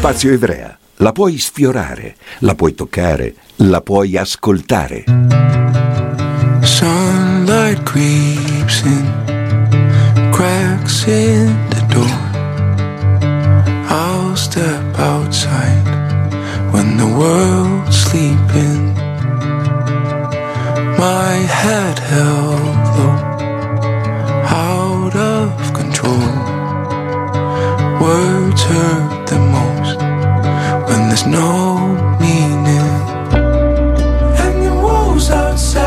Spazio Ivrea. La puoi sfiorare, la puoi toccare, la puoi ascoltare. Sunlight creeps in, cracks in the door. I'll step outside when the world's sleeping. My head held low, out of control. Words hurt the most when there's no meaning. And the wolves outside,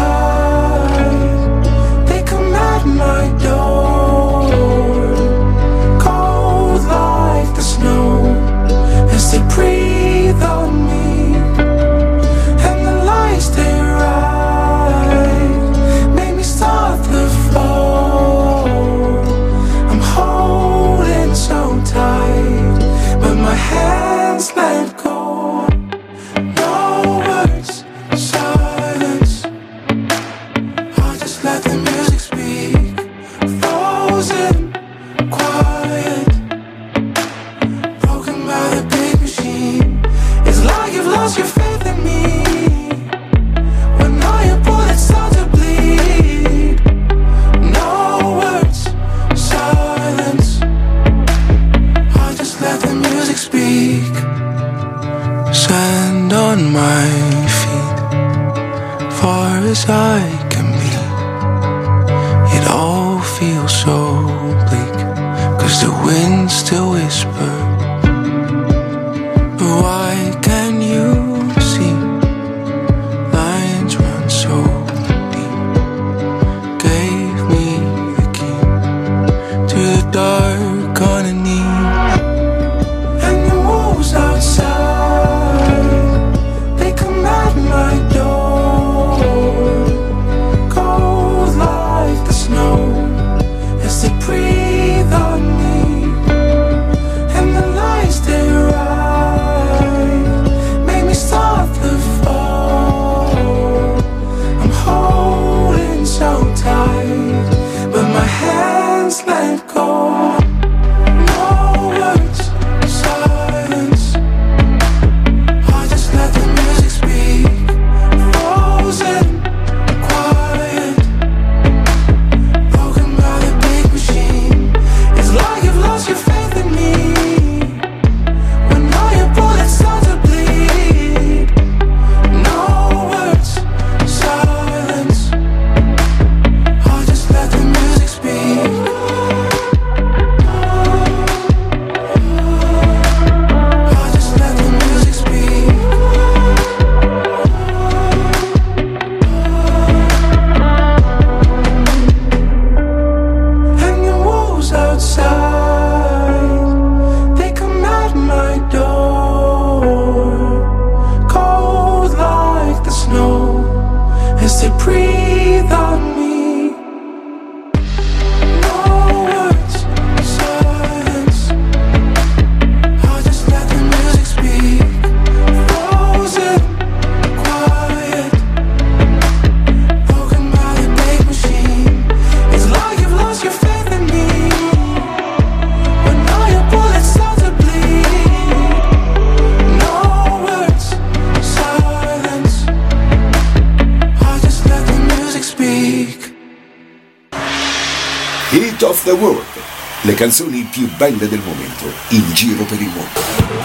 they come at my door, cold like the snow, as they breathe on me. And the lies they write make me start the fall. I'm holding so tight, but my hands let go. No words, silence. I'll just let the music speak. Frozen, quiet, broken by the big machine. It's like you've lost your faith in me when all your bullets start to bleed. No words, silence. I'll just let the music speak. Sand on my feet, far as I can be. It all feels so bleak, 'cause the winds still whisper. But why can you see lines run so deep? Gave me the key to the dark underneath. And the wolves outside, they come at my door, cold like the snow, as they breathe on me. And the lies they write make me start the fall. I'm holding so tight, but my hands let go. No words, silence. I just let the music speak. Frozen, quiet, broken by the big machine. It's like you've lost your faith in me when all your bullets start to bleed. No words, silence. I just let the music speak. I just let the music speak. And the wolves outside, they come at my door, cold like the snow, as they breathe on me. No words, silence. I just let the music speak. Frozen, quiet, broken by the big machine. It's like you've lost your faith in me when all your bullets start to bleed. No words, silence. I just let the music speak. Hit of the World. Le canzoni più belle del momento in giro per il mondo.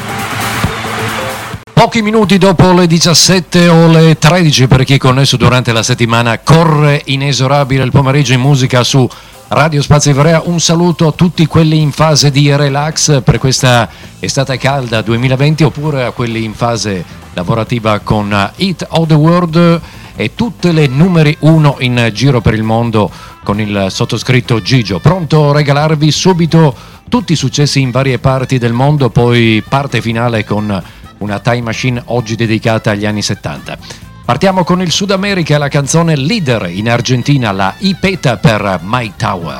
Pochi minuti dopo le 17 o le 13 per chi è connesso durante la settimana, corre inesorabile il pomeriggio in musica su Radio Spazio Ivrea. Un saluto a tutti quelli in fase di relax per questa estate calda 2020, oppure a quelli in fase lavorativa con Hit of the World e tutte le numeri 1 in giro per il mondo con il sottoscritto Gigio, pronto a regalarvi subito tutti i successi in varie parti del mondo, poi parte finale con una time machine oggi dedicata agli anni 70. Partiamo con il Sud America, la canzone leader in Argentina, la Ipeta per My Tower.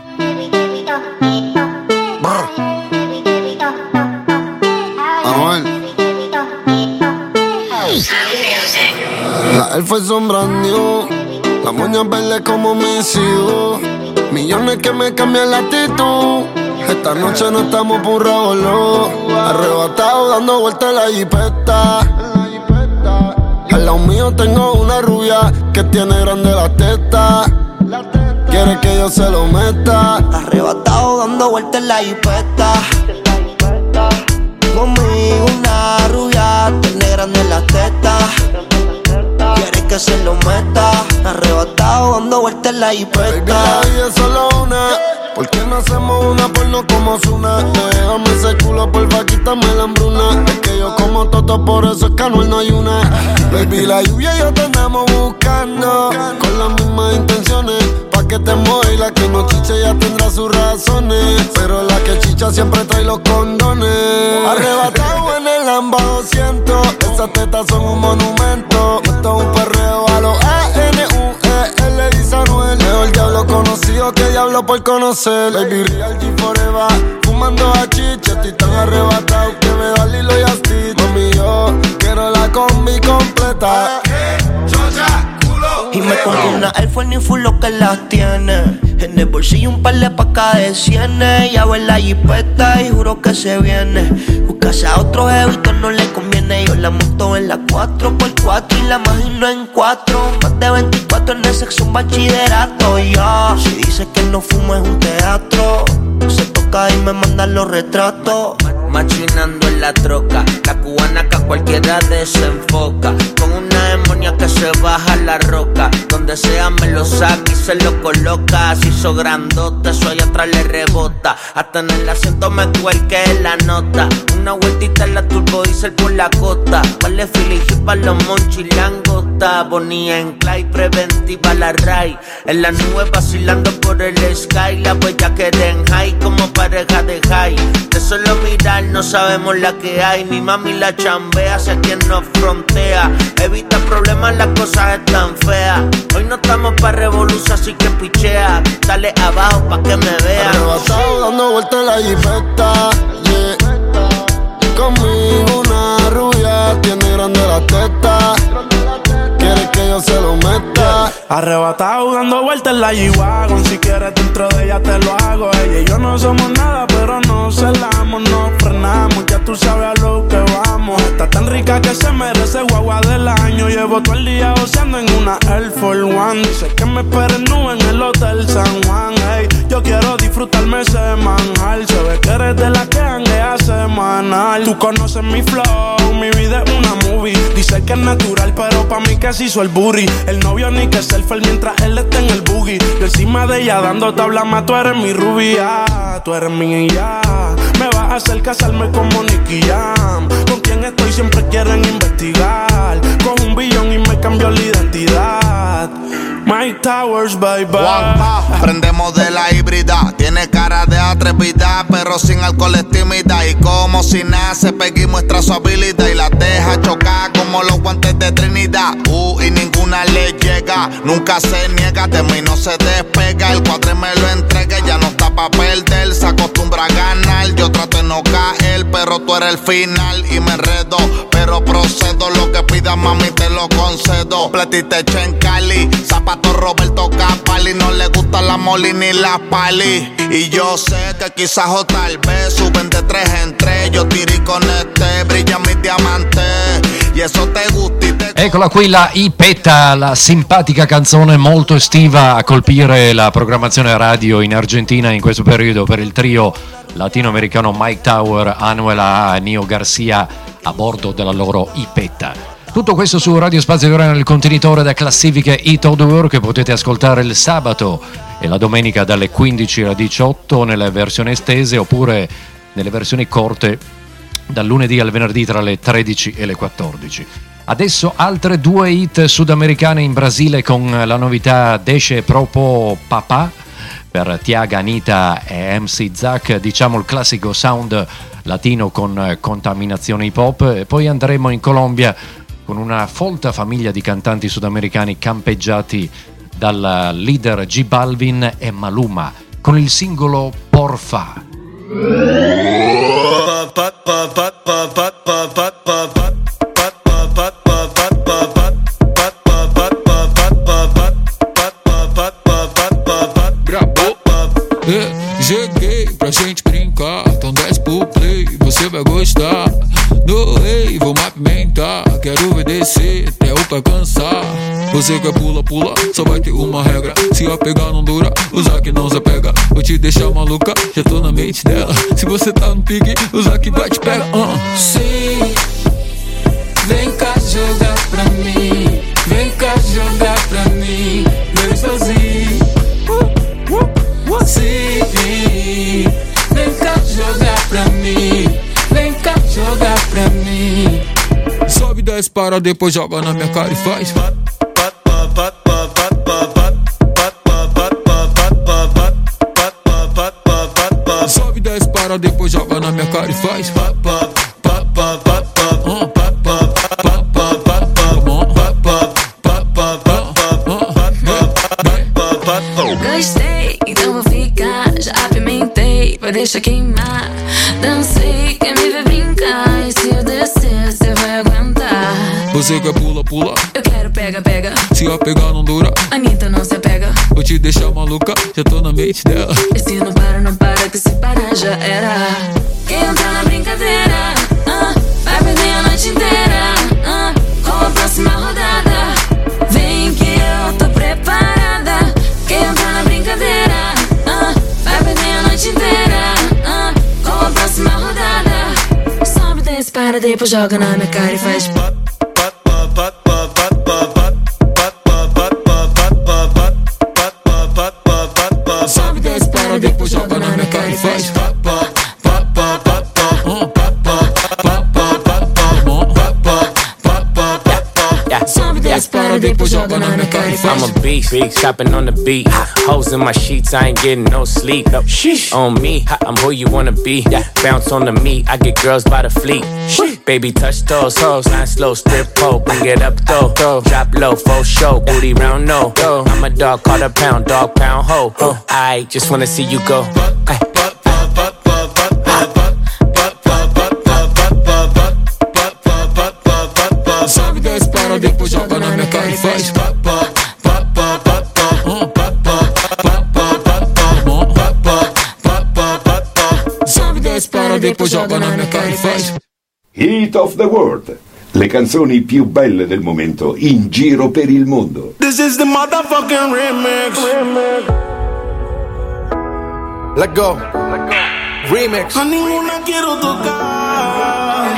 La elfa es un brand new, la moña verde como me sigo, millones que me cambian la actitud. Esta noche no estamos por revolú, arrebatado dando vueltas en la jipeta. Al lado mío tengo una rubia que tiene grande la teta. Quiere que yo se lo meta. Arrebatado dando vueltas en la jipeta. Conmigo una rubia tiene grande la teta. Quiere que se lo meta. Arrebatado dando vueltas en la jipeta. Baby, la vida es solo una. ¿Por qué no hacemos una porno como Zuna? Déjame ese culo, porfa, quítame la hambruna. Es que yo como toto, por eso es que Anuel no hay una. Baby, la lluvia y yo te andamos buscando, con las mismas intenciones. Pa' que te mueva y la que no chiche ya tendrá sus razones. Pero la que chicha siempre trae los condones. Arrebatado en el Lamba 200. Esas tetas son un monumento. Esto es un perreo a los A-N-U-E-L, dice Anuel. Mejor diablo conocido que diablo por conocer. Baby, real G forever. Fumando a chicha, estoy tan arrebatado que me da Lilo y Asti. Mami, yo quiero la combi completa. Y me compré una Air Force full lo que las tiene. En el bolsillo un par de pacas de cienes. Ya en la jipeta y juro que se viene. Buscarse a otro jevito no le conviene. Yo la monto en la 4x4 y la imagino en 4. Más de 24 en el sexo, un bachillerato. Ya, si dice que no fumo es un teatro. Se toca y me manda los retratos. Machinando en la troca, la cubana que a cualquiera desenfoca. Con una demonia que se baja la roca. Donde sea me lo saca y se lo coloca. Se hizo grandote, eso allá atrás le rebota. Hasta en el asiento me cuelque la nota. Una vueltita en la turbo diesel por la costa. Vale Philly pa' los monchis langota. Bonía en Clyde, preventiva la Ray. En la nube vacilando por el sky. La huella que den high como pareja de high. De solo mirar no sabemos la que hay. Mi mami la chambea, sé quien nos frontea. Evita problemas, las cosas están feas. Hoy no estamos pa' revolución, así que pichea. Dale abajo pa' que me vean. Arrebatado dando vueltas en la jipeta, yeah. Conmigo una rubia tiene grande la teta. Quiere que yo se lo meta. Arrebatado dando vueltas en la G-Wagon. Si quieres dentro de ella te lo hago. Ella y yo no somos nada, pero nos celamos, nos frenamos. Ya tú sabes a lo que vamos. Está tan rica que se merece guagua del año. Llevo todo el día goceando en una Air Force One. Dice que me esperen nube en el Hotel San Juan. Hey, yo quiero disfrutarme semanal. Se ve que eres de la que hanguea semanal. Tú conoces mi flow, mi vida es una movie. Dice que es natural, pero pa' mí que se hizo el booty. El novio ni que selfie mientras él está en el boogie. Yo encima de ella dando tabla más, tú eres mi rubia. Tú eres mi ya. Me vas a hacer casarme como Nicky Jam. Con quien estoy siempre quieren investigar. Con un billón y me cambió la identidad. Mike Towers, bye bye. Prendemos de la híbrida. Tiene cara de atrevida, pero sin alcohol es tímida. Y como si nace, Peggy muestra su habilidad y la deja chocar como los guantes de Trinidad. Y ninguna le llega, nunca se niega, de mí no se despega. El cuadre me lo entrega, ya no está pa' perder. Se acostumbra a ganar, yo trato de no caer, pero tú eres el final y me enredo. Pero procedo, lo que pidas mami te lo concedo. Platita hecha en Cali, zapato Roberto Capali. No le gusta la Molly ni la Pali. Y yo sé que quizás o tal vez suben de 3 en 3. Yo tiré con este, brilla mis diamantes. Y eso te gusta y te... Eccola qui la Ipetta, la simpatica canzone molto estiva a colpire la programmazione radio in Argentina in questo periodo per il trio latinoamericano Mike Tower, Anuel A, Nio Garcia a bordo della loro Ipetta. Tutto questo su Radio Spazio Verona nel contenitore da classifiche Hit of the World che potete ascoltare il sabato e la domenica dalle 15 alle 18 nelle versioni estese oppure nelle versioni corte dal lunedì al venerdì tra le 13 e le 14. Adesso altre 2 hit sudamericane in Brasile con la novità Desce Proprio Papà per Tiaga, Anita e MC Zack, diciamo il classico sound latino con contaminazione hip hop, e poi andremo in Colombia con una folta famiglia di cantanti sudamericani campeggiati dal leader J Balvin e Maluma con il singolo Porfa. Cheguei pra gente brincar. descer até o pé cansar. Você quer pula, pula, só vai ter uma regra. Se a pegar não dura, usar que não se pega. Vou te deixar maluca, já tô na mente dela. Se você tá no pique, usar que vai te pega. Sim, vem cá jogar pra mim. Vem cá jogar pra mim. Vem sozinho. Sim, vem cá jogar pra mim. Vem cá jogar pra mim. Sobe 10 para, depois joga na minha cara e faz. Sobe 10 para, depois joga na minha cara e faz. Gostei, então vou ficar. Já apimentei, vai deixar queimar. Dancei, quer me ver brincar. E se eu descer, cê vai aguentar. Você quer pula, pula, eu quero pega, pega. Se a pegar não dura, Anitta não se apega. Vou te deixar maluca, já tô na mente dela. E se não para, não para, que se parar já era. Quem entrar na brincadeira, vai perder a noite inteira. Com a próxima rodada, vem que eu tô preparada. Quem entrar na brincadeira, vai perder a noite inteira. Com a próxima rodada, sobe, desce, para, depois joga na minha cara e faz. Sobe 10 para, depois joga na minha cara e faz. Sobe 10 para, depois joga na minha cara e faz. I'm a beast, chopping on the beat. Hoes in my sheets, I ain't getting no sleep. On me, I'm who you wanna be. Bounce on the meat, I get girls by the fleet. Baby, touch those hoes, line slow, strip pole, bring it up though. Drop low, full show, booty round no. I'm a dog, call a pound, dog pound ho. I just wanna see you go. Sobe 10 para, depois joga na minha cara e faz. Sobe 10 para, depois joga na minha cara e faz. Hit of the World, le canzoni più belle del momento in giro per il mondo. This is the motherfucking remix. Let go. Remix. A ninguna quiero tocar.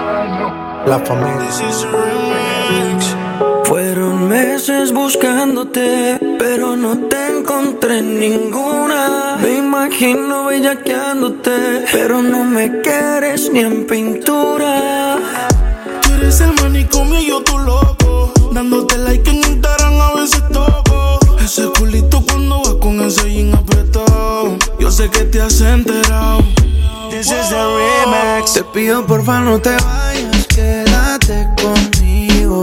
La familia. This is a remix. Fueron meses buscándote, pero no te encontré ninguna. Me imagino bellaqueándote, pero no me quieres ni en pintura. Tú eres el manicomio y yo tu loco. Dándote like en Instagram a veces toco. Ese culito cuando va con ese jean apretado. Yo sé que te has enterado. This is the remix. Te pido porfa no te vayas, quédate conmigo.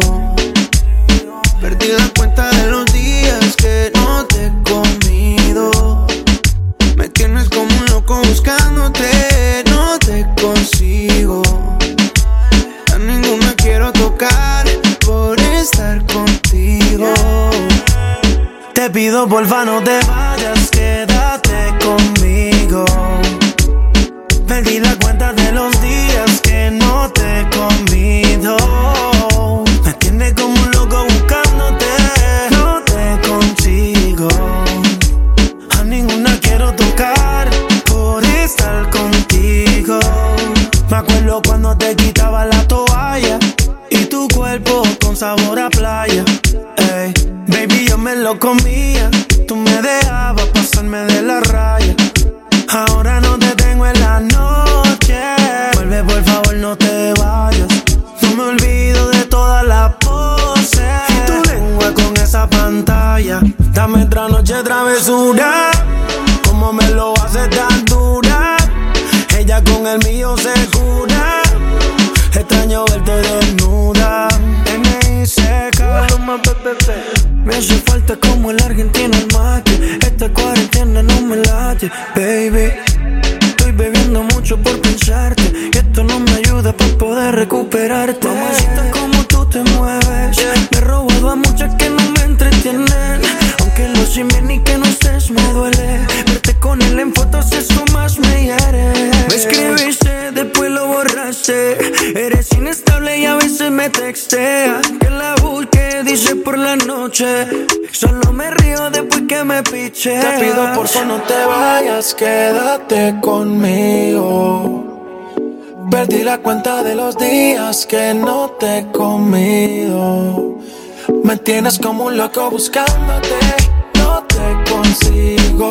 Perdí la cuenta de los días que no te he comido. Me tienes como un loco buscándote, no te consigo. A ninguna quiero tocar por estar contigo. Te pido porfa no te vayas, quédate conmigo. Perdí la cuenta de los días que no te he comido. Me tienes como un loco buscándote, no te consigo. A ninguna quiero tocar por estar contigo. Me acuerdo cuando te quitaba la toalla y tu cuerpo con sabor a playa. Ey, baby, yo me lo comía, tú me dejabas pasarme de la raya. Ahora no te tengo en la noche. Vuelve por favor, no te vayas. No me olvido de todas las poses y tu lengua con esa pantalla. Dame otra noche travesura, como me lo hace tan dura. Ella con el mío se cura. Extraño verte desnuda. N.I.C.K. Me hace falta como el argentino el mate. Esta cuarentena no me late, baby. Estoy bebiendo mucho por pensarte, que esto no me ayuda para poder recuperarte. Mamacita, como tú te mueves, me he robado a muchas que no me entretienen. Aunque lo sin bien y que no estés me duele. Verte con él en fotos, eso más me hiere. Me escribiste, después lo borraste. Eres inestable y a veces me texteas. que la busque, dice por la noche. Solo me río después que me piche. Te pido por favor no te vayas, quédate conmigo. Perdí la cuenta de los días que no te he comido. Me tienes como un loco buscándote, no te consigo.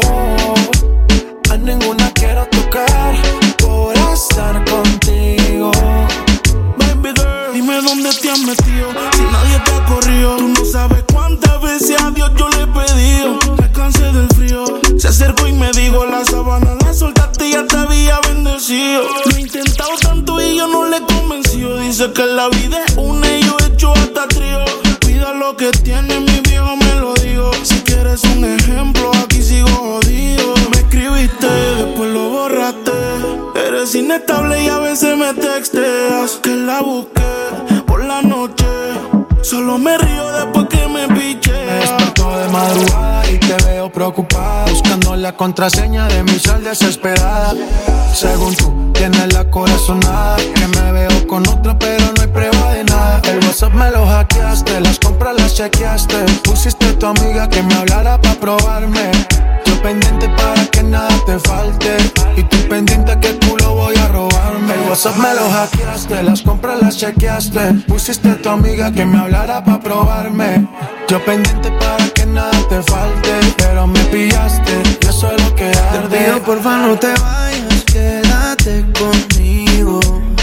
A ninguna quiero tocar por estar contigo. Baby girl, dime dónde te has metido, si nadie te ha corrido. Tú no sabes cuántas veces a Dios yo le he pedido. Me cansé del frío, se acercó y me dijo: la sábana la soltaste y ya te había bendecido. Lo he intentado tanto y yo no le he convencido. Dice que la vida es una y yo he hecho hasta trío. Cuida lo que tienes, mi viejo me lo digo. Si quieres un ejemplo, aquí sigo jodido. Me escribiste, después lo borraste. Eres inestable y a veces me texteas. Que la busqué por la noche. Solo me río después que me piche. Me despertó de madrugada y te veo preocupada, buscando la contraseña de mi sal desesperada. Según tú, tienes la corazonada, que me veo con otra pero no hay prueba de nada. El WhatsApp me lo hackeaste, las compras las chequeaste. Pusiste a tu amiga que me hablara pa' probarme. Yo pendiente para que nada te falte, y tú pendiente que culo voy a robarme. El WhatsApp me lo hackeaste, las compras las chequeaste. Pusiste a tu amiga que me hablara pa' probarme. Yo pendiente para que nada te falte, pero me pillaste y eso es lo que arde. Te pido porfa no te vayas, quédate conmigo.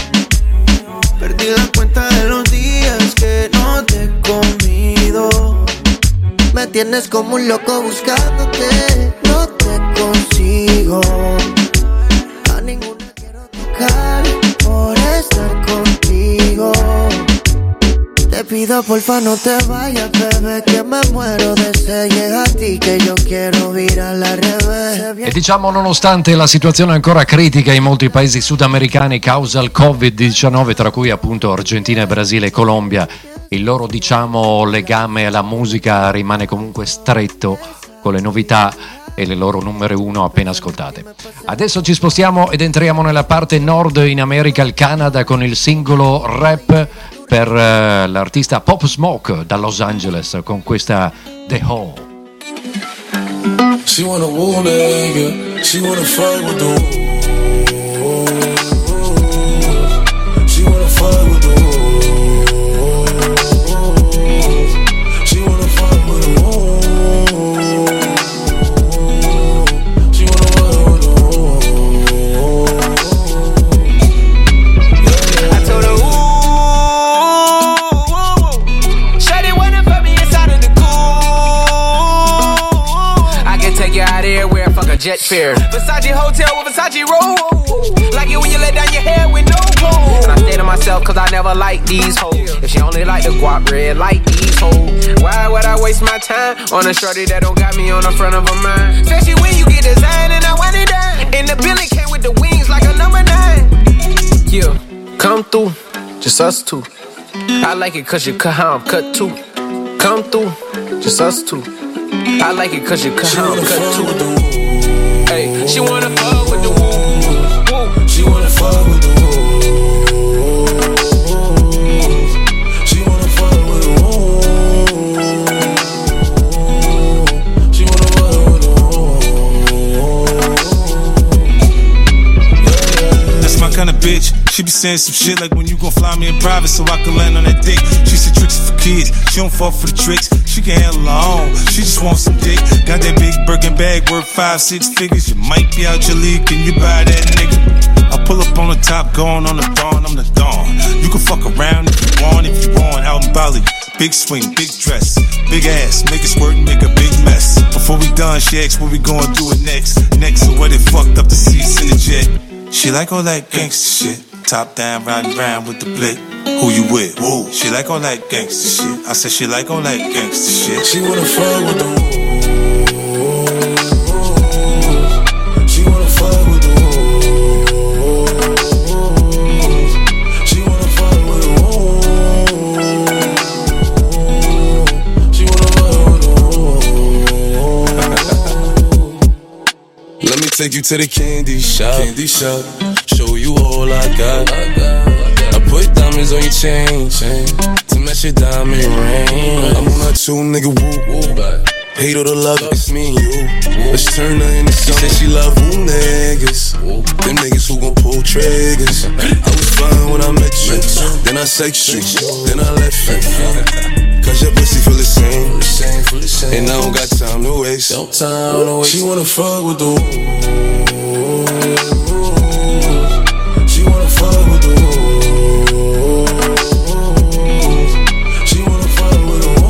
Perdí la cuenta de los días que no te he comido. Me tienes como un loco buscándote, no te consigo. A ninguna quiero tocar por estar contigo. Te pido porfa no te vayas, bebé, que me muero de sed. Llega a ti que yo quiero virare al revés. E diciamo, nonostante la situazione ancora critica in molti paesi sudamericani causa il Covid-19, tra cui appunto Argentina, Brasile e Colombia, il loro, diciamo, legame alla musica rimane comunque stretto con le novità e le loro numero uno appena ascoltate. Adesso ci spostiamo ed entriamo nella parte nord in America, il Canada, con il singolo Rap per l'artista Pop Smoke da Los Angeles con questa The Hole. She wanna woo nigga, she wanna fight with the woo. She wanna fight with the woo. She wanna fight with the woo. She wanna fight with the woo. I told her, ooh. Take you out here where I fuck a jet fare. Versace hotel with Versace roll. Like it when you let down your hair with no clothes. And I stay to myself cause I never like these hoes. If she only like the guap red like these hoes, why would I waste my time on a shorty that don't got me on the front of her mind? Especially when you get designed and I want it done. And the building came with the wings like a number 9. Yeah, come through, just us two. I like it cause you cut how I'm cut too. Come through, just us two. I like it cause you cut how I'm cut too. Hey, she wanna fuck with the woo. She wanna fuck with the woo. She wanna fuck with the woo. She wanna fuck with the woo. That's my kind of bitch. She be saying some shit like, when you gon' fly me in private so I can land on that dick. She said tricks for kids, she don't fall for the tricks. She can handle her own, she just wants some dick. Got that big Birkin bag worth 5-6 figures. You might be out your league, can you buy that nigga? I pull up on the top, going on the dawn, I'm the dawn. You can fuck around if you want, out in Bali. Big swing, big dress, big ass, make it squirt and make a big mess. Before we done, she asked what we gon' do it next. So what it fucked up the seats in the jet. She like all that gangsta shit. Top down, riding round with the blick. Who you with? Woo. She like all that gangsta shit. I said she like all that gangsta shit. She wanna fuck with the woo. She wanna fuck with the woo. She wanna fuck with the woo. She wanna fuck with the woo. Let me take you to the candy shop. Show you all I got. I put down diamonds on your chain, to match your diamond ring. I'm on that two nigga woo, hate or the love, it's me and you. Let's turn her into something. Said she love who niggas, them niggas who gon' pull triggers. I was fine when I met you, then I sex you, then I left you. Cause your pussy feel the same, and I don't got time to waste. She wanna fuck with the wolves. She wanna fuck with the wolves. She wanna fuck with the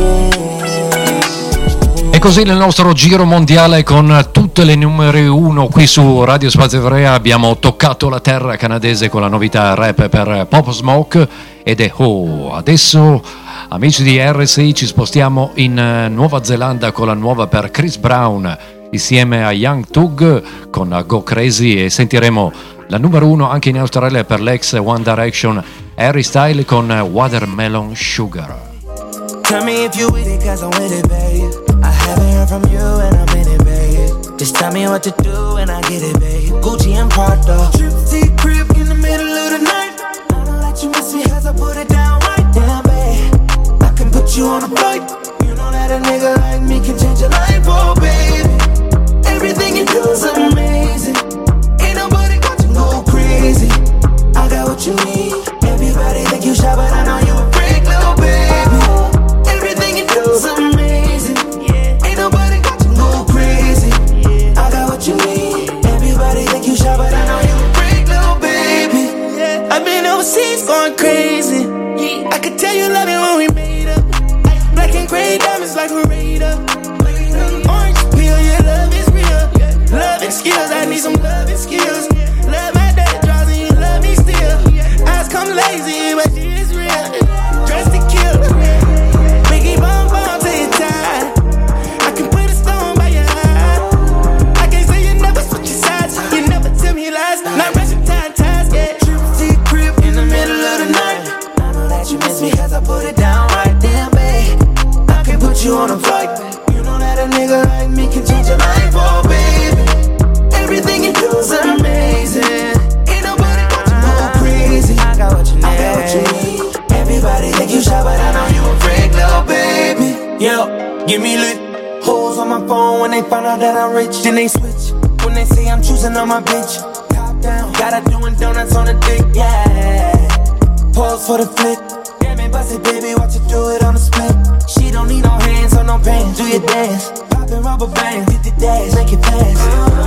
wolves. E così nel nostro giro mondiale con tutte le numeri 1 qui su Radio Spazio Ivrea abbiamo toccato la terra canadese con la novità rap per Pop Smoke ed è adesso, amici di RSI, ci spostiamo in Nuova Zelanda con la nuova per Chris Brown insieme a Young Thug con Go Crazy, e sentiremo la numero 1 anche in Australia per l'ex One Direction Harry Styles con Watermelon Sugar. Tell me if you with it, cause I'm with it, babe. I haven't heard from you and I'm in it, babe. Just tell me what to do and I get it, babe. Gucci and Prada. Trip to your crib in the middle of the night. I know that you miss me cause I put it down right down, babe. I can put you on a flight. You know that a nigga like me can change your life, oh baby. Everything you do is amazing. Ain't nobody got you go crazy. I got what you need. Everybody think you shy, but I know you a freak, little baby. Everything you do is amazing. Ain't nobody got you go crazy. I got what you need. Everybody think you shy, but I know you a freak, little baby. I've been overseas going crazy. I could tell you love it when we made up. Black and gray diamonds like a radar. Orange peel, your love is real. Loving skills, I need some loving skills. Love my day draws and you love me still. Eyes come lazy, but she is real. Dressed to kill. Biggie bomb bomb till you die. I can put a stone by your eye. I can't say you never switch your sides. You never tell me lies. Not rushing ties, yeah. Trip to your crib in the middle of the night. I know that you miss me cause I put it down right there, babe. I can put you on a flight. You know that a nigga like me can change your life, oh baby. Everything you do is amazing. Ain't nobody got you go crazy. I got what you need. I got what you need. Everybody think you shy, but I know you a freak, little baby. Yeah, give me lit. Hoes on my phone when they find out that I'm rich. Then they switch when they say I'm choosing on my bitch. Top down, got her doing donuts on the dick, yeah. Pause for the flick. Damn it, bust it, baby, watch you do it on the split. She don't need no hands or no pants. Do your dance, poppin' rubber bands, hit the dash, make it fast.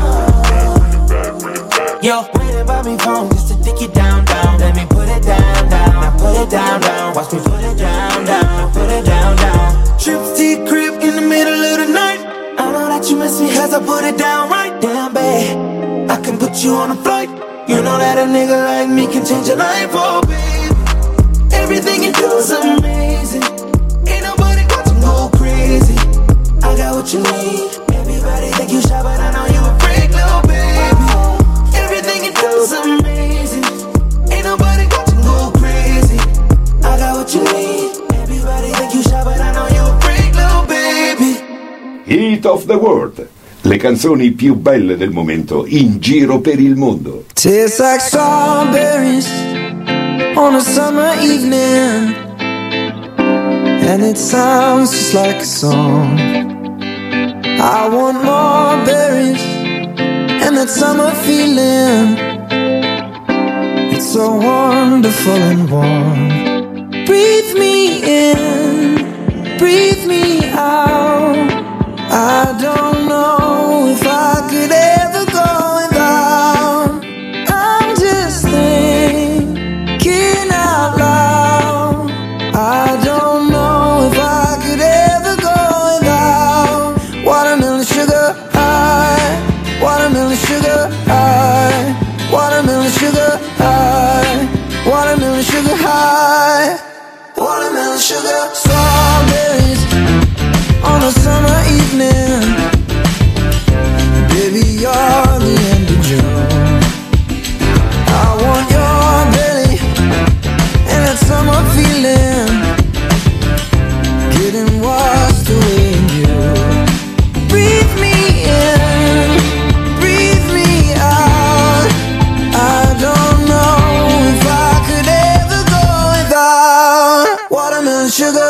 Yo, waiting by me phone just to dick it down, down. Let me put it down, down. Now put it down, down. Watch me put it down, down. Now put it down, down. Trips to your crib in the middle of the night. I know that you miss me cause I put it down right down, babe. I can put you on a flight. You know that a nigga like me can change your life, oh babe. Everything you do is amazing. Ain't nobody got to go crazy. I got what you need. Everybody think you shy, but I know you a freak, little baby. Everything you do is amazing. Ain't nobody got to go crazy. I got what you need. Everybody think you shy, but I know you a freak, little baby. Hit of the World. Le canzoni più belle del momento in giro per il mondo. Tastes like strawberries on a summer evening, and it sounds just like a song. I want more berries and that summer feeling. It's so wonderful and warm. Breathe me in, breathe me out. I don't know if I could ever go without. I'm just thinking out loud. I don't know if I could ever go without. Watermelon sugar high, watermelon sugar high, watermelon sugar high, watermelon sugar high, watermelon sugar.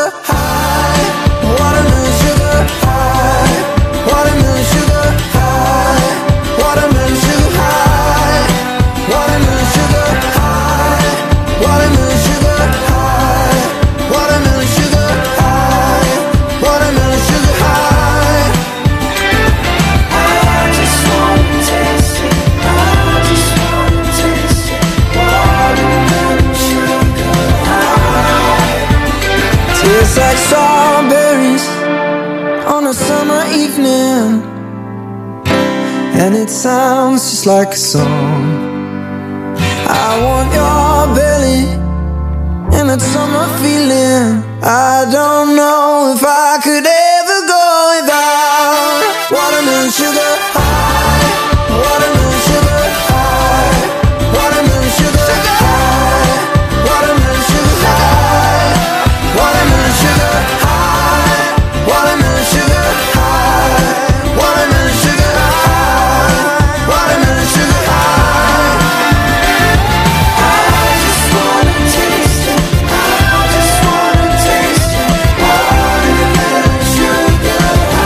sugar high, watermelon sugar high, watermelon sugar high, watermelon sugar high, watermelon sugar high, watermelon sugar high, watermelon sugar high, watermelon sugar high. I just wanna taste it, I just wanna taste it, watermelon sugar high. Tastes like strawberries on a summer evening, and it sounds just like a song. I want your belly and that summer feeling. I don't know if I could ever go without watermelon sugar high, watermelon sugar high, watermelon sugar high, watermelon sugar high, watermelon sugar high, watermelon sugar high, watermelon sugar high, watermelon sugar high. I just wanna taste it, I just wanna taste it, watermelon sugar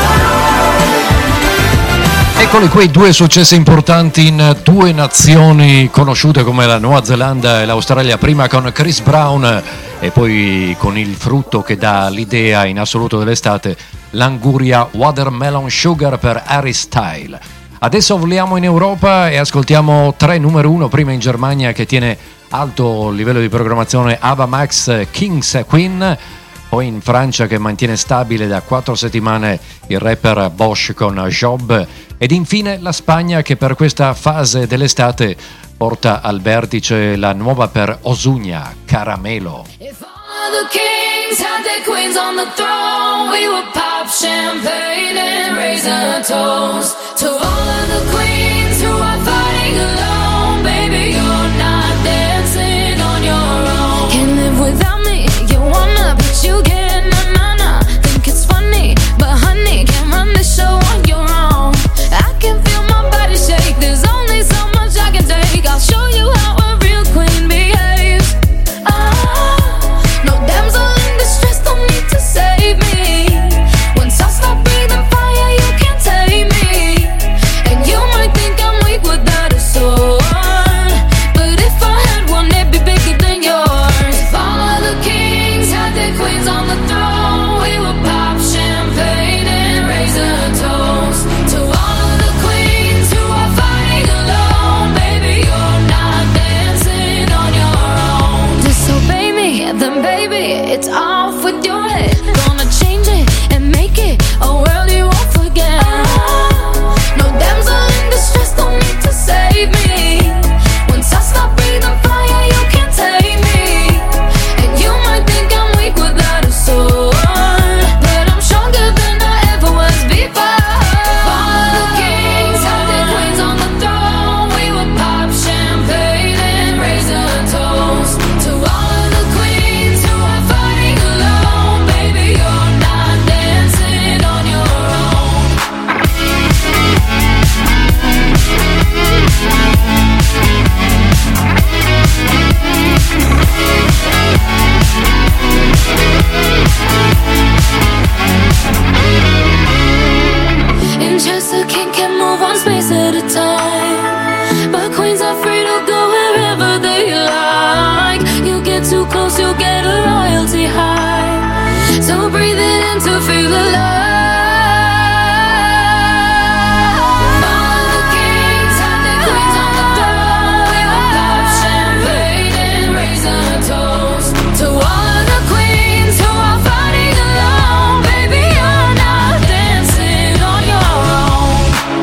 high. Eccoli qui, due successi importanti in due nazioni conosciute come la Nuova Zelanda e l'Australia, prima con Chris Brown e poi con il frutto che dà l'idea in assoluto dell'estate, l'anguria Watermelon Sugar per Harry Styles. Adesso voliamo in Europa e ascoltiamo tre numero uno, prima in Germania che tiene alto livello di programmazione Ava Max, Kings Queen, poi in Francia che mantiene stabile da 4 settimane il rapper Bosch con Job, ed infine la Spagna che per questa fase dell'estate porta al vertice la nuova per Ozuna, Caramelo. If all the kings had their queens on the throne, we would pop champagne and raise a toast to all of the queens who are fighting alone. Baby, you're not dancing on your own. Can't live without me, you wanna, but you can't, na-na-na. Think it's funny, but honey, can't run the show on your own. I can feel my body shake, there's only so much I can take. I'll show you how a real queen behaves. No damsel in distress, don't need to save me. Once I stop breathing fire, you can't tame me. And you might think I'm weak without a sword, but if I had one, it'd be bigger than yours. If all of the kings had their queens on the throne, we would pop champagne and raise a toast to all of the queens who are fighting alone. Baby, you're not dancing on your own. Disobey me, then baby, it's off with your head. Gonna change it and make it a world you won't forget. No damsel in distress, don't need to save me. Once I stop breathing fire, you can't tame me. And you might think I'm weak without a sword, but I'm stronger than I ever was before. If all the kings had their queens on the throne, we would pop champagne and raise a toast to all of the queens who are fighting alone. Baby, you're not dancing on your own. In chess, a king can move one space at a time, but queens are free to go wherever they like. You get too close, you'll get a royalty high. So breathe it in to feel alive. All the kings had their queens on the throne. We would pop champagne and raise a toast to all of the queens who are fighting alone. Baby, you're not dancing on your own.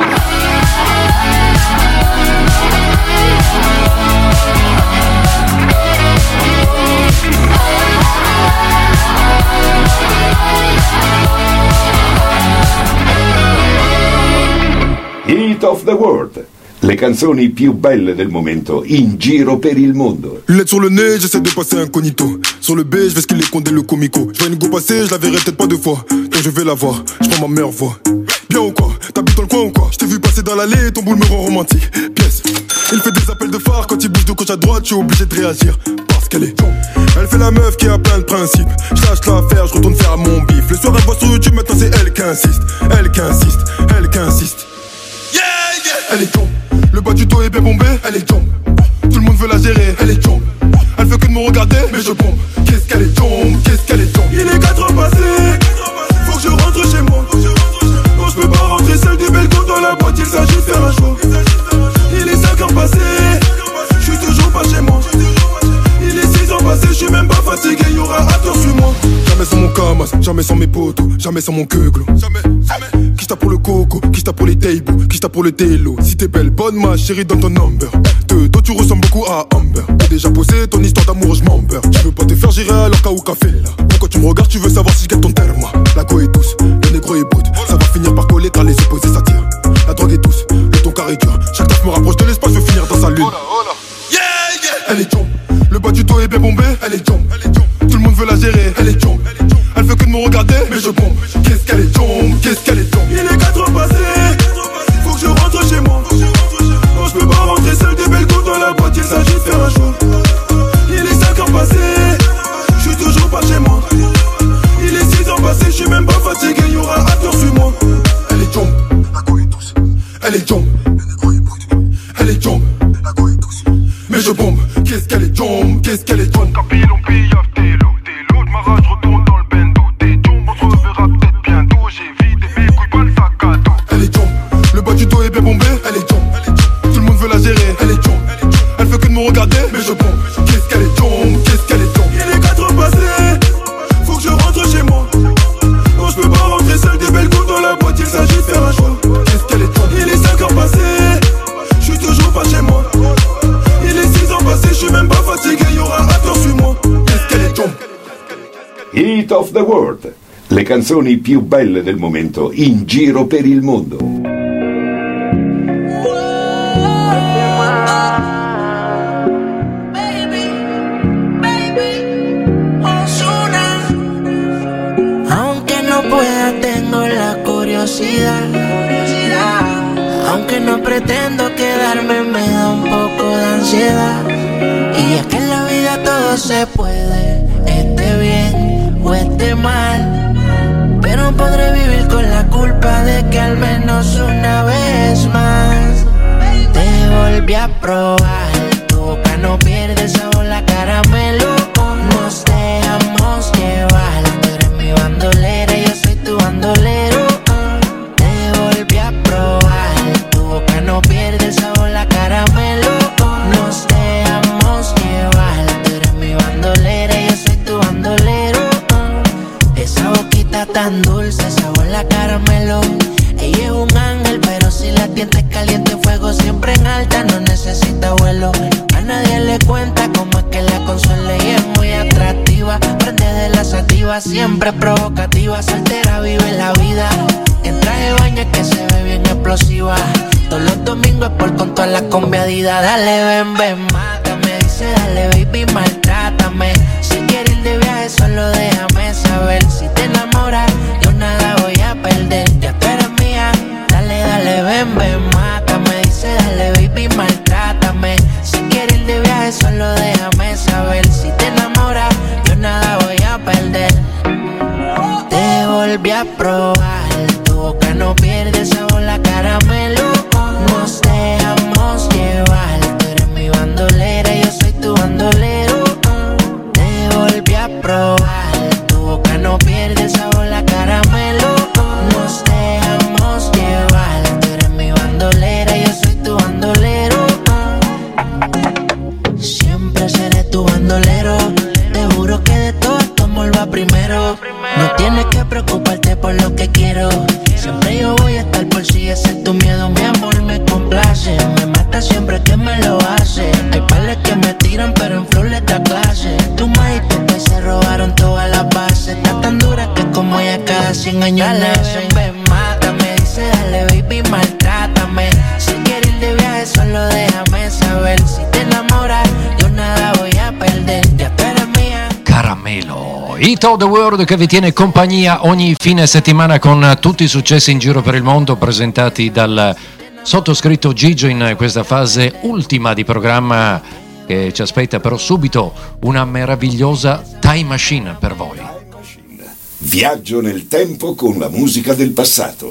Hit of the World, le canzoni più belle del momento in giro per il mondo. Lunettes sur le nez, j'essaie de passer incognito. Sur le B, je vais ce qu'il est condé le comico. Je vois une go passer, je la verrai peut-être pas deux fois. Donc je vais la voir, je prends ma meilleure voix. Bien ou quoi? T'habites dans le coin ou quoi? Je t'ai vu passer dans l'allée, ton boule me rend romantique. Pièce, il fait des appels de phare quand il bouge de gauche à droite, je suis obligé de réagir. Parce qu'elle est. Elle fait la meuf qui a plein de principes. Je lâche l'affaire, je retourne faire mon bif. Le soir elle voit sur YouTube, maintenant c'est elle qui insiste. Elle qui insiste, elle qui insiste. Yeah, yeah. Elle est tombe. Le bas du dos est bien bombé, elle est tombe. Tout le monde veut la gérer, elle est tombe. Elle veut que de me regarder, mais je bombe. Qu'est-ce qu'elle est tombe, qu'est-ce qu'elle est tombe. Il est 4 heures passées, faut que je rentre chez moi. Non, je peux pas rentrer seul du balcon dans la boîte, il s'agit de faire un choix. Il est 5 heures passées, je suis toujours pas chez moi. Il est 6 heures passées, je suis même pas fatigué, y'aura acteur sur moi. Jamais sans mon camas, jamais sans mes potos, jamais sans mon queuglo. Jamais, jamais. Qui t'a pour le coco, qui t'a pour les tables, qui t'a pour le télo. Si t'es belle, bonne ma chérie, donne ton number. De dos tu ressembles beaucoup à Amber. T'as déjà posé ton histoire d'amour, je m'en beurre. Je veux pas te faire gérer alors qu'à ou café là. Quand tu me regardes, tu veux savoir si je gagne ton terme. La go est douce, le négro est brut. Ça va finir par coller car les opposés s'attirent. La drogue est douce, le ton carré dur. Chaque taf me rapproche de l'espace, je veux finir dans sa lune. Yeah, yeah. Elle est tombe, le bas du dos est bien bombé. Elle est tombe, tout le monde veut la gérer. Elle est tombe, elle veut que de me regarder, mais je bombe. Qu'est-ce qu'elle est tombe, qu'est-ce qu'elle est tombe. Il est 4 heures passées, faut que je rentre chez moi. Non, je peux pas rentrer seul des belles coups dans la boîte, il s'agit de faire un choix. Il est 5 heures passées, je suis toujours pas chez moi. Il est 6 heures passées, je suis même pas fatigué, y'aura acteur sur moi. Elle est tombe, la go est douce. Elle est tombe, le négro est brut. Elle est tombe, la go est douce. Mais je bombe, qu'est-ce qu'elle est tombe, qu'est-ce qu'elle est tombe. Capilon, pillaf, télo, télo, j'm'arrache, retourne dans le bendo. T'es tombe, on se reverra peut-être bientôt. J'ai vidé mes couilles, pas le sac à dos. Elle est tombe, le bas du dos est bien bombé. Elle est tombe, tout le monde veut la gérer. Elle est tombe, elle veut que de me regarder, mais je bombe. Qu'est-ce qu'elle est tombe, qu'est-ce qu'elle est tombe. Il est 4 heures passées, faut que je rentre chez moi. Non, je peux pas rentrer seul des belles coups dans la boîte, il s'agit de faire un choix. Qu'est-ce qu'elle est tombe. Il est 5 heures passées, je suis toujours pas chez moi. Il est 6 heures passées, je suis même pas fatigué, y'aura acteur sur moi. Qu'est-ce qu'elle est tombe. Hit of the World, le canzoni più belle del momento in giro per il mondo. Aunque no pueda, tengo la curiosidad. Aunque no pretendo quedarme, me da un poco de ansiedad. Y es que en la vida todo se puede, esté bien o esté mal. Pero podré vivir con la culpa de que al menos una vez más te volví a probar. Tu boca no pierde sabor, la caramelo. Nos dejamos llevar. Tú eres mi bandolera, yo soy tu bandolero. Te volví a probar. Tu boca no pierde sabor, la caramelo. Nos dejamos llevar. Tú eres mi bandolera, yo soy tu bandolero. Esa boquita tan dulce, sabor la caramelo. Ella es un ángel, pero si la tientes caliente, fuego siempre en alta, no necesita vuelo. A nadie le cuenta cómo es que la consuela y es muy atractiva. Prende de la sativa, siempre provocativa. Soltera vive la vida, en traje de baño es que se ve bien explosiva. Todos los domingos es por con todas las conviadidas. Dale, ven, ven, mátame. Dice, dale, baby, maltrátame. Si quieres ir de viaje, solo déjame saber. Si te enamoras, yo nada voy a perder. Ya tú eres mía, dale, dale, ven, ven, mátame. Dice, dale, baby, maltrátame. Si quieres ir de viaje, solo déjame saber. Si te enamoras, yo nada voy a perder. Te volví a probar. Tu boca no pierde sabor, la caramelo. Nos dejamos llevar. Tú eres mi bandolera, yo soy tu bandolero. Te volví a probar. Tu boca no pierde sabor, la caramelo. Nos dejamos llevar. Tú eres mi bandolera, yo soy tu bandolero. Siempre seré tu bandolero. Te juro que de todo esto va primero. No tienes que preocuparte por lo que quiero. Siempre yo voy a estar por si ese es tu miedo. Mi amor me complace. Me mata siempre que me lo hace. Hay pales que me tiran pero en flow les da clase. Tu maíz que se robaron todas las bases. Está tan dura que como ella cada 100 años nace. Ven, mátame, dice dale baby, maltrátame. Si quieres ir de viaje solo déjame saber. Si te enamoras yo nada voy a perder. Ya tú eres mía. Caramelo, Hit of the World, che vi tiene compagnia ogni fine settimana con tutti i successi in giro per il mondo presentati dal sottoscritto Gigio in questa fase ultima di programma che ci aspetta, però subito una meravigliosa Time Machine per voi. Viaggio nel tempo con la musica del passato.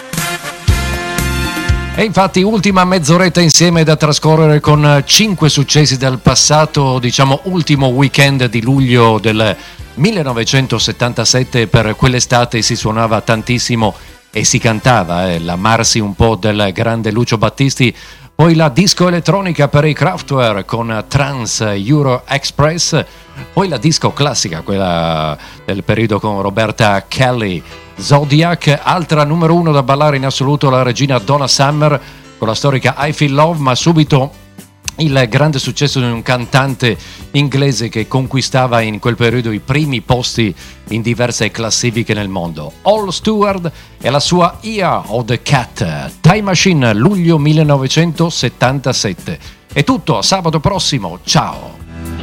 E infatti ultima mezz'oretta insieme da trascorrere con 5 successi del passato, diciamo ultimo weekend di luglio del 1977. Per quell'estate si suonava tantissimo e si cantava, l'amarsi un po' del grande Lucio Battisti. Poi la disco elettronica per i Kraftwerk con Trans Euro Express, poi la disco classica, quella del periodo con Roberta Kelly, Zodiac, altra numero 1 da ballare in assoluto, la regina Donna Summer con la storica I Feel Love, ma subito il grande successo di un cantante inglese che conquistava in quel periodo i primi posti in diverse classifiche nel mondo. Al Stewart e la sua Year of the Cat. Time Machine, luglio 1977. È tutto, a sabato prossimo, ciao!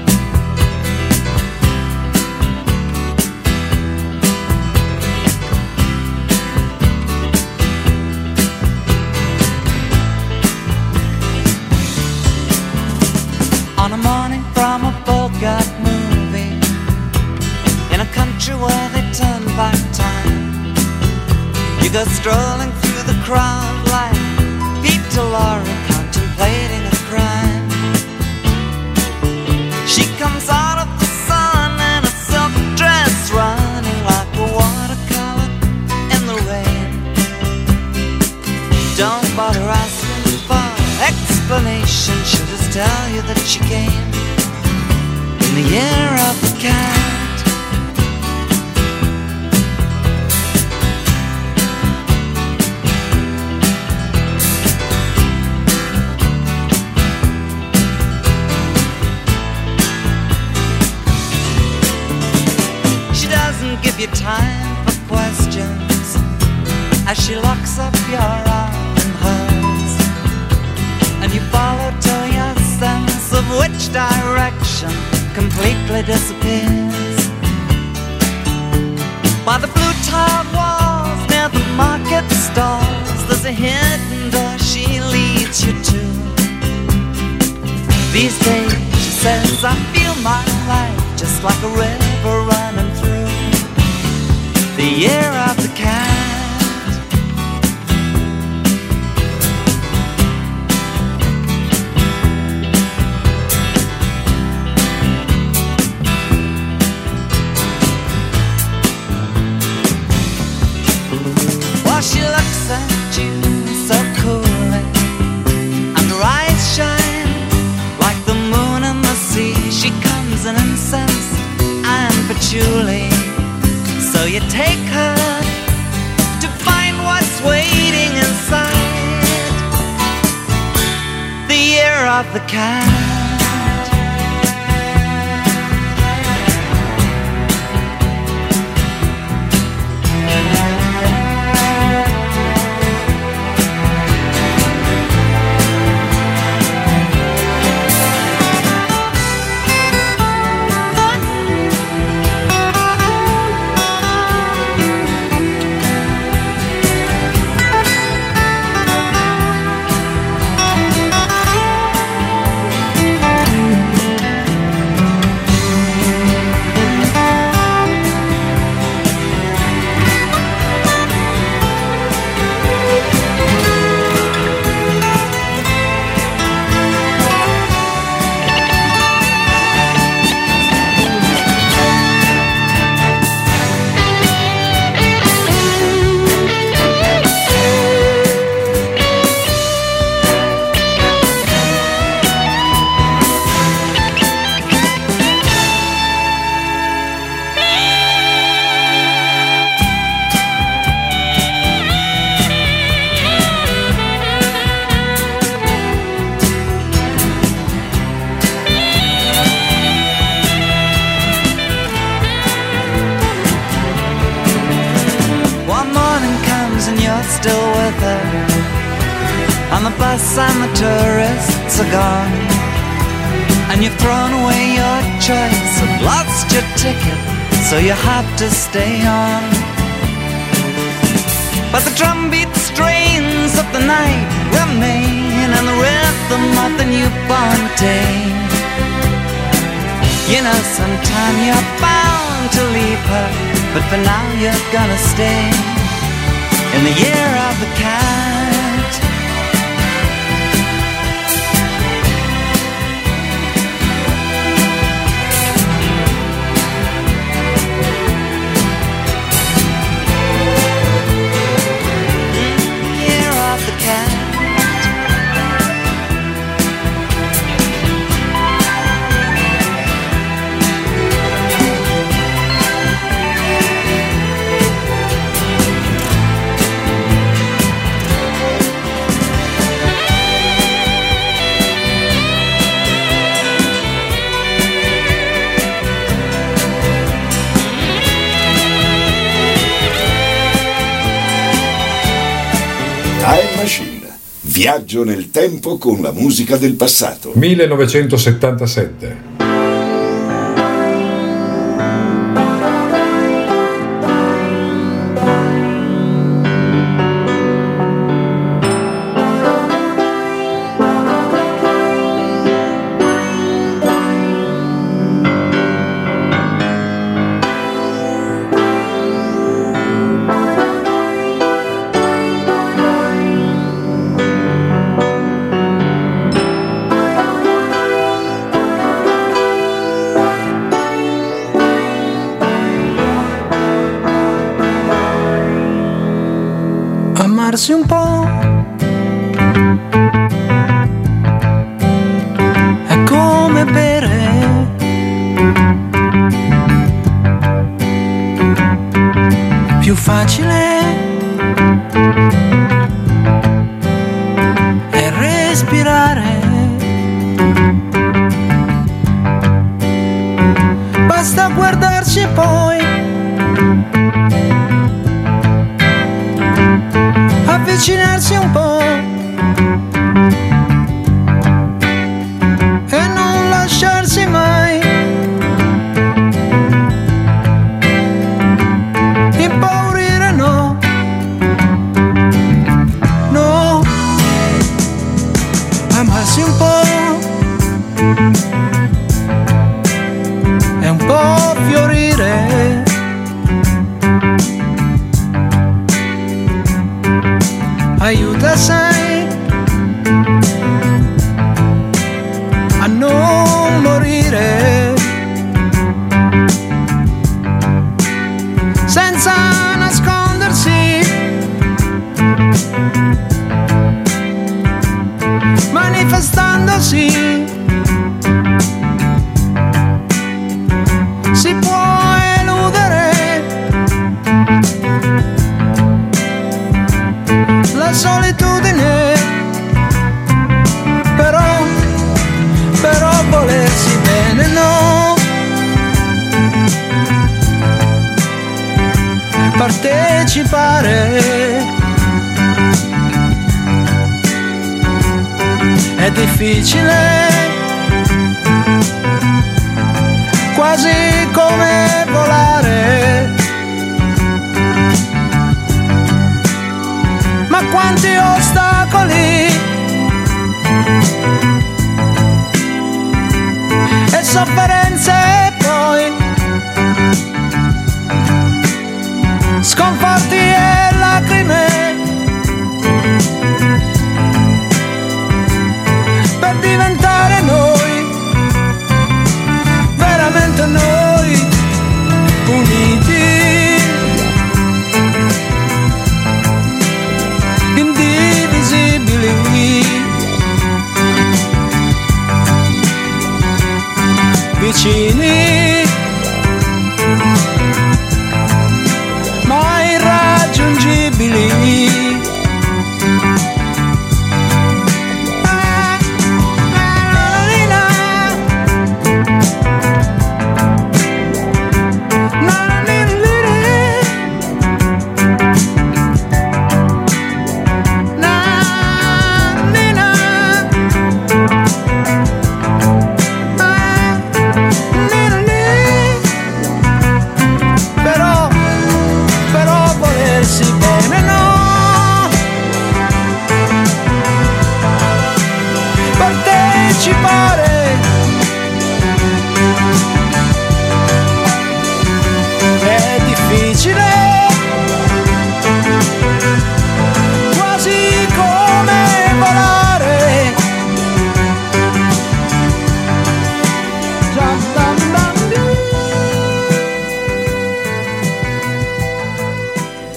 On a morning from a Bogart movie, in a country where they turn back time, you go strolling through the crowd like Peter Lorre contemplating a crime. She comes out of the sun in a silk dress, running like a watercolor in the rain. Don't bother asking for explanation, she'll just tell you that she came in the year of the cat. She doesn't give you time for questions as she locks up your arm in hers, and you follow till your sense of which direction completely disappears. By the blue tiled walls near the market stalls, there's a hidden door she leads you to. These days, she says, I feel my life just like a river running through the year of the cat. She looks at you so coolly, and her eyes shine like the moon and the sea. She comes in incense and patchouli, so you take her to find what's waiting inside the year of the cat. Still with her, and the bus and the tourists are gone, and you've thrown away your choice and lost your ticket, so you have to stay on. But the drumbeat strains of the night remain, and the rhythm of the newborn day You know sometime you're bound to leave her, but for now you're gonna stay in the year of the cat. Time Machine. Viaggio nel tempo con la musica del passato. 1977. Amarsi un po' è come bere, più facile è respirare, basta guardarsi e poi avvicinarsi un po' e non lasciarsi mai impaurire, no, no, amarsi un po' e un po' fiorire. Aiuta, sai, a non morire, senza nascondersi, manifestandosi, si può eludere la solitudine, però volersi bene no, partecipare è difficile, quasi come volare. Ma quanti ostacoli e sofferenze e poi sconforti e lacrime per diventare noi, veramente noi, uniti.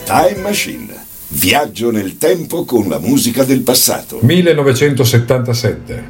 Time Machine. Viaggio nel tempo con la musica del passato. 1977.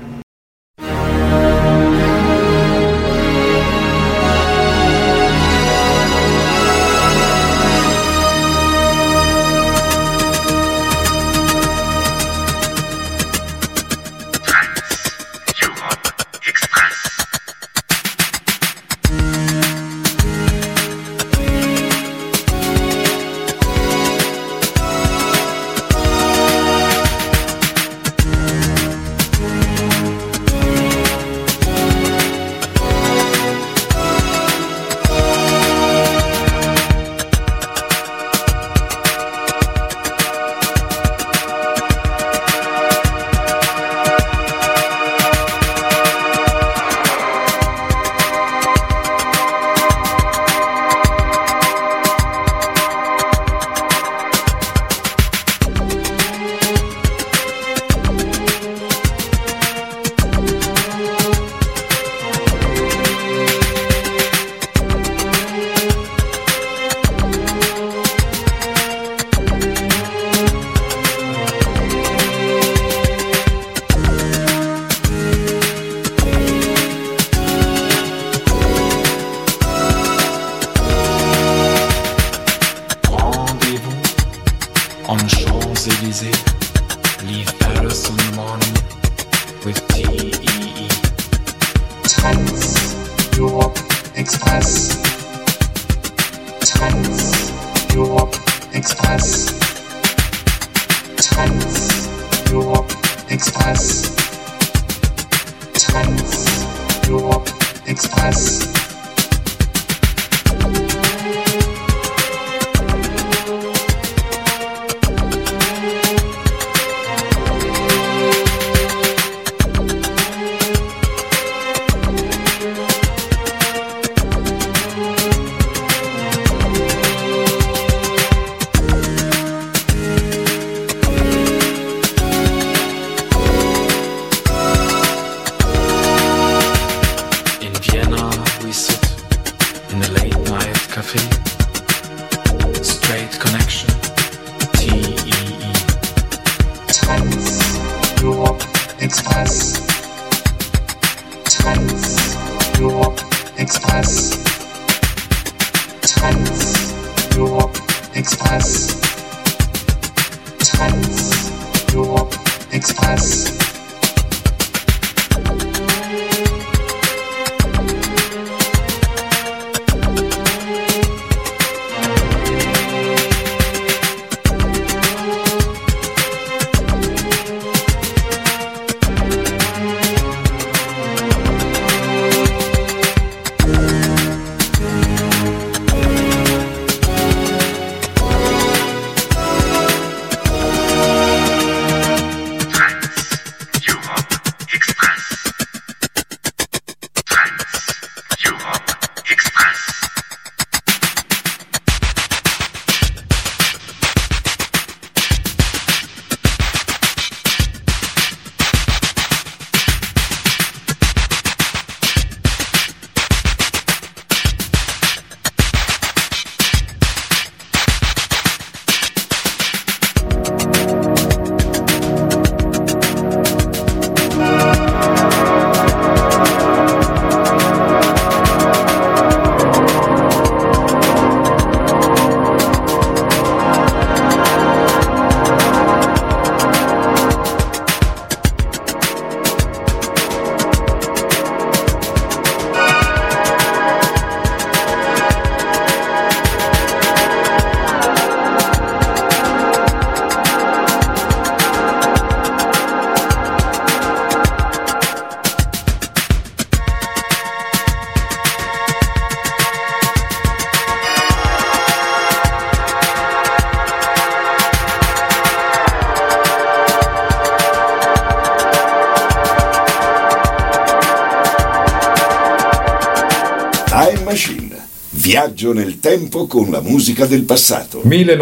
Time Machine. Viaggio nel tempo con la musica del passato.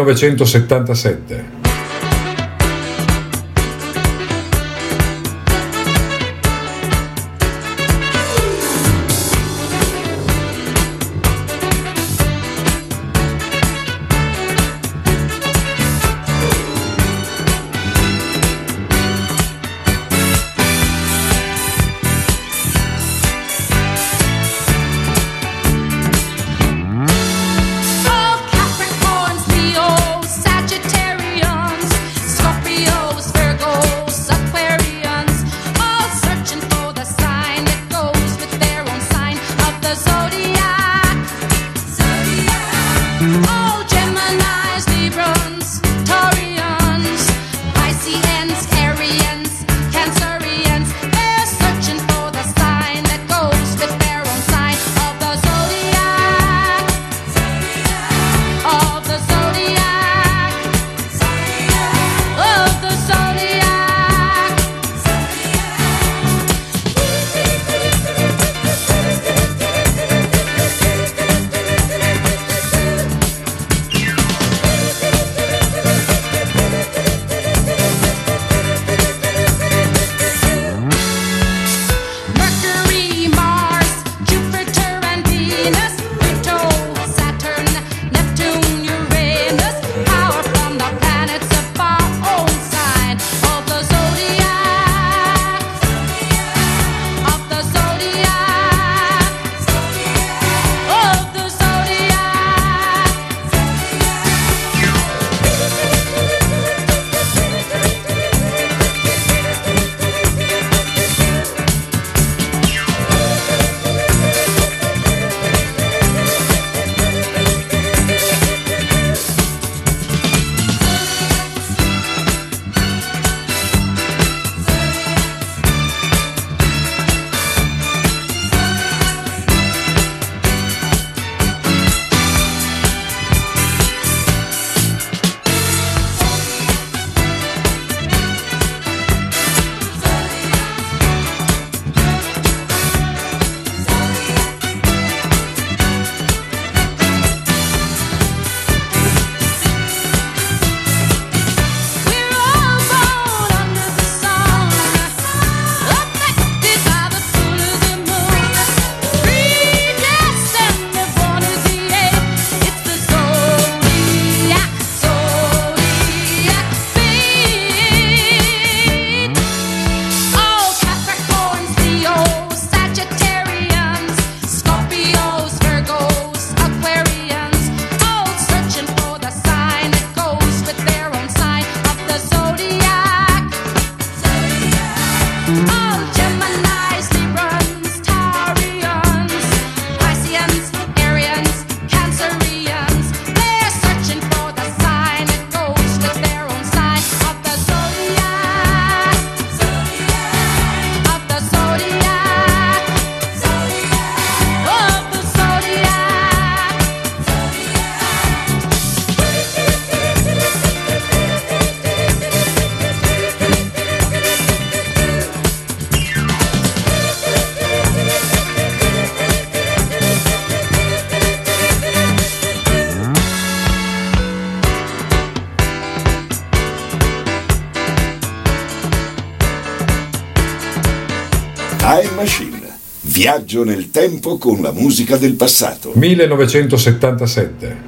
1977. Machine. Viaggio nel tempo con la musica del passato. 1977.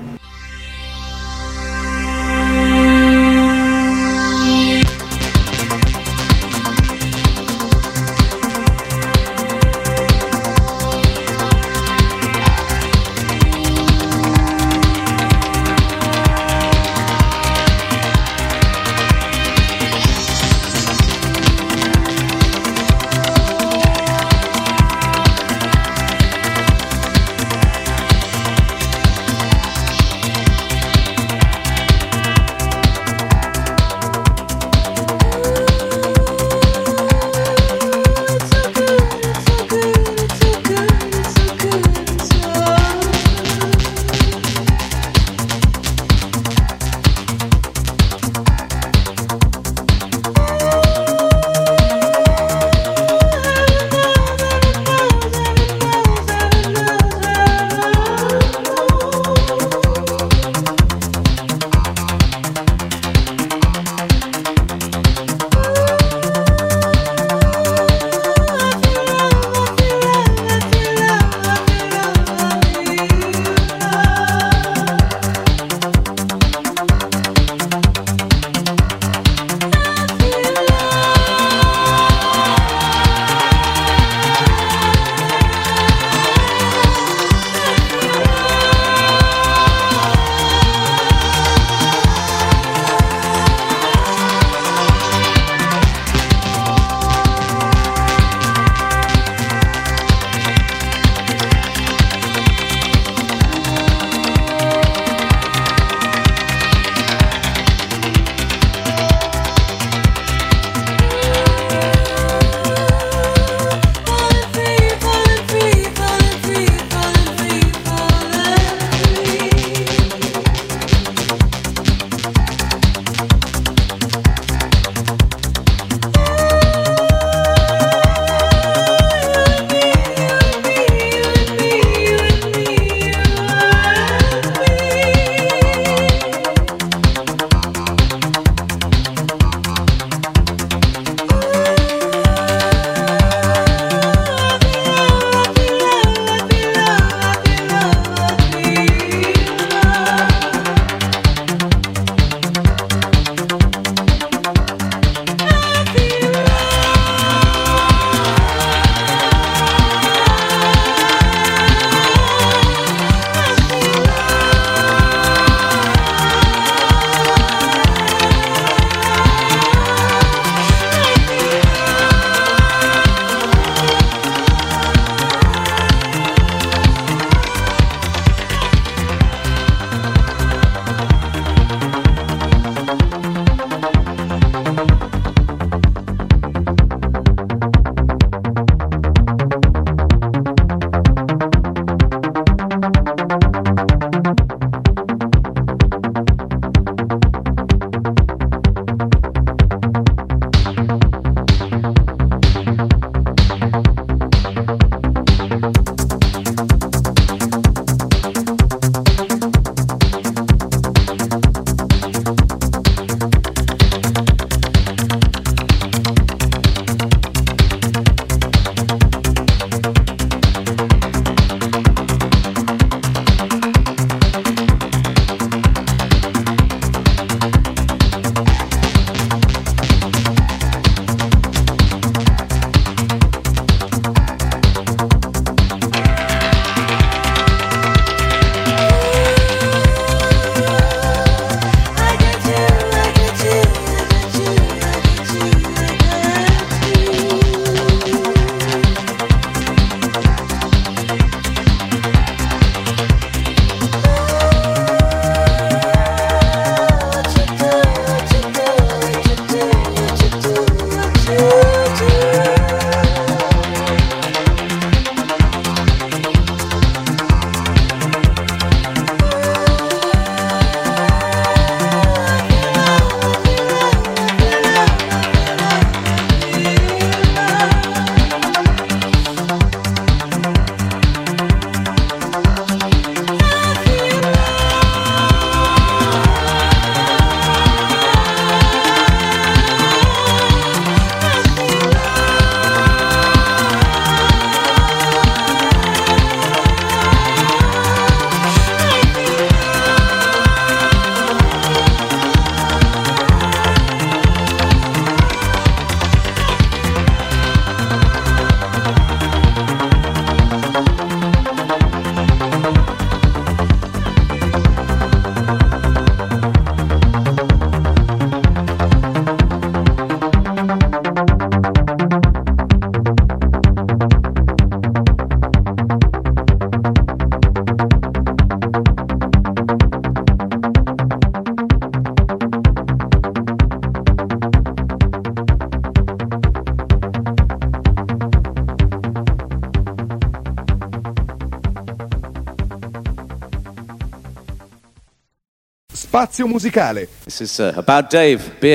Spazio musicale. This is about Dave.